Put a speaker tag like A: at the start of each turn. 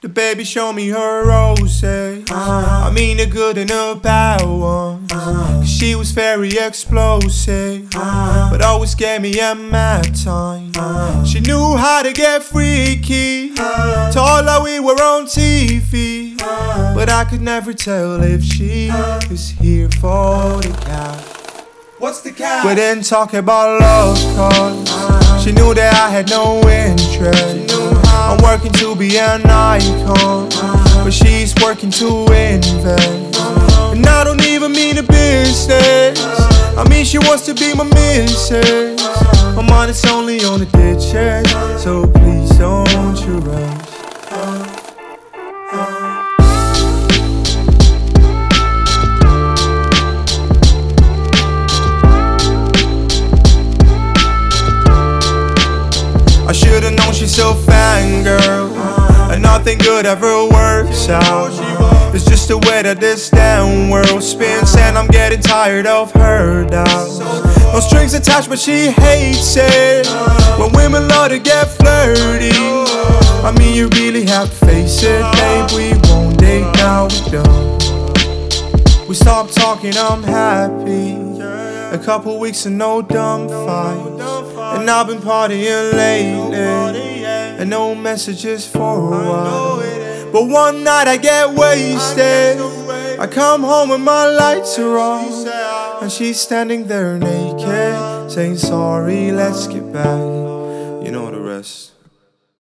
A: The baby showed me her rose. I mean the good and the bad ones. 'Cause she was very explosive, but always gave me a mad time. She knew how to get freaky. Told her we were on TV, but I could never tell if she was here for the cat.
B: What's the cat?
A: We didn't talk about love, cause she knew that I had no interest. I'm working to be an icon, but she's working to invest. And I don't even mean a business, I mean she wants to be my missus. My mind is only on the ditches, so please don't you rush. I should've known she's so fangirl, and nothing good ever works out. It's just the way that this damn world spins, and I'm getting tired of her doubts. No strings attached, but she hates it when women love to get flirty. I mean, you really have to face it, babe, we won't date now, we're done. We stopped talking, I'm happy. A couple weeks and no dumb fights, and I've been partying lately, and no messages for a while. But one night I get wasted, I come home and my lights are off, and she's standing there naked, saying sorry, let's get back. You know the rest.